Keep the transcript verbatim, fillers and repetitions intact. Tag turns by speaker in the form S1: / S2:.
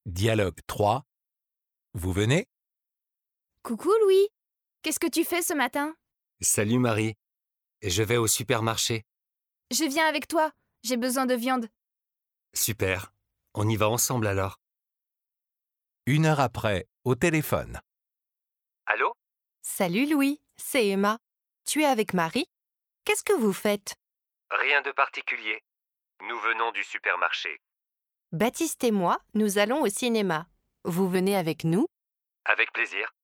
S1: Dialogue trois. Vous venez?
S2: Coucou Louis, qu'est-ce que tu fais ce matin?
S3: Salut Marie, je vais au supermarché.
S2: Je viens avec toi, j'ai besoin de viande.
S3: Super, on y va ensemble alors.
S1: Une heure après, au téléphone.
S3: Allô?
S4: Salut Louis, c'est Emma. Tu es avec Marie? Qu'est-ce que vous faites?
S3: Rien de particulier. Nous venons du supermarché.
S4: Baptiste et moi, nous allons au cinéma. Vous venez avec nous?
S3: Avec plaisir.